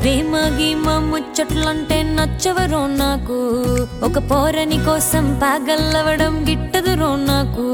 ప్రేమ గీమ ముచ్చట్లంటే నచ్చవరో నాకు, ఒక పోరని కోసం పాగల్లవడం గిట్టదురో నాకు.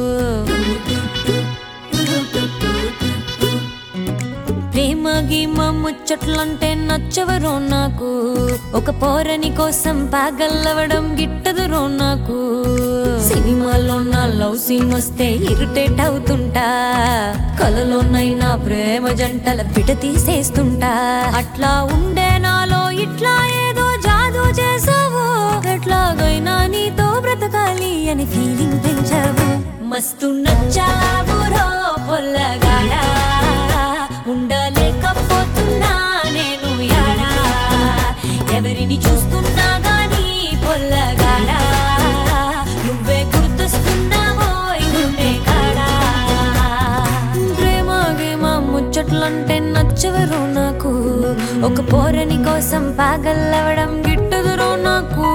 ప్రేమ గీమ ముచ్చట్లంటే నచ్చవరో నాకు, ఒక పోరని కోసం పాగల్లవడం గిట్టదురో నాకు. సినిమాలో నా లవ్ సీన్ వస్తే ఇరిటేట్ అవుతుంటా, కలలోనైనా ప్రేమ జంటల పిట తీసేస్తుంటా. అట్లా ఉండే నాలో ఇట్లా ఏదో జాదూ చేసావు, ఎట్లాగైనా నీతో బ్రతకాలి అని ఫీలింగ్ పెంచావు. మస్తు నచ్చావు రో పొల్లగాడా, ఉండలేకపోతున్నా నేను యాడా, ఎవరిని చూస్తున్నా గానీ పొల్లగాడా, నువ్వే గుర్తొస్తున్నావో గుండె కాడా. ప్రేమ గేమ ముచ్చట్లంటే నచ్చవరో నాకు, ఒక పోరని కోసం పాగల్లవడం గిట్టదురో నాకు.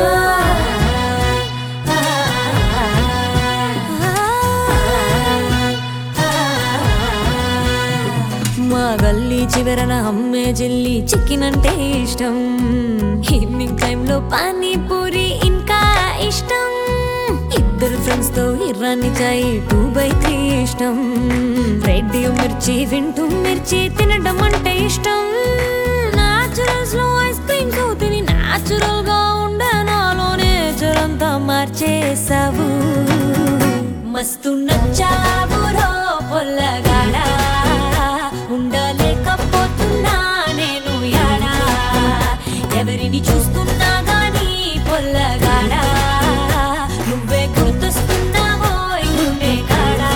మా గల్లీ చివరన అమ్మే జెల్లీ చికెన్ అంటే ఇష్టం, ఈవినింగ్ టైంలో పానీపూరి ఇంకా ఇష్టం. ఇద్దరు ఫ్రెండ్స్ తో ఇరానీ చాయ్ 2x3 ఇష్టం, రేడియో మిర్చి వింటూ మిర్చి తినడం అంటే ఇష్టం. నాచురల్స్ లో ఐస్ క్రీమ్ తో తిని నాచురల్ గా ఉండే నాలో నేచర్ అంతా మార్చేసావు. మస్తు నచ్చావు రో పొల్లగాడా, ఉండలేకపోతున్నా నేను యాడా, ఎవరిని చూస్తున్నా గానీ పొల్లగాడా, నువ్వే గుర్తొస్తున్నావో గుండె కాడా.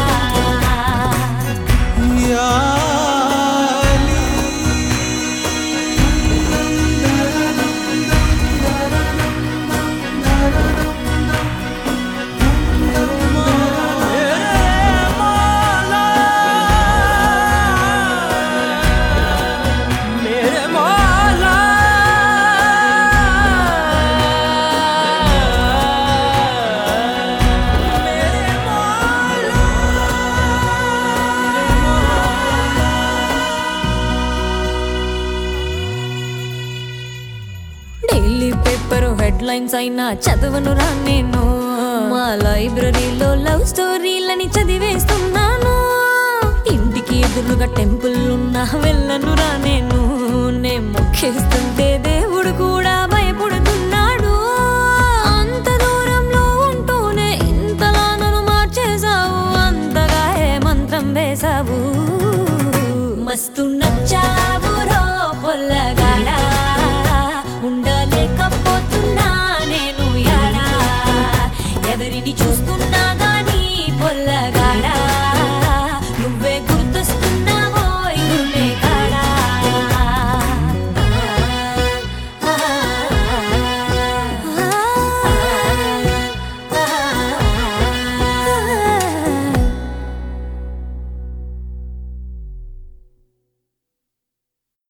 డైలీ పేపర్ హెడ్లైన్స్ అయినా చదవనురా నేను, మా లైబ్రరీలో లవ్ స్టోరీలని చదివేస్తున్నాను. ఇంటికి ఎదురుగా టెంపుల్ ఉన్నా వెళ్ళనురా నేను, నే మొక్కేస్తున్నా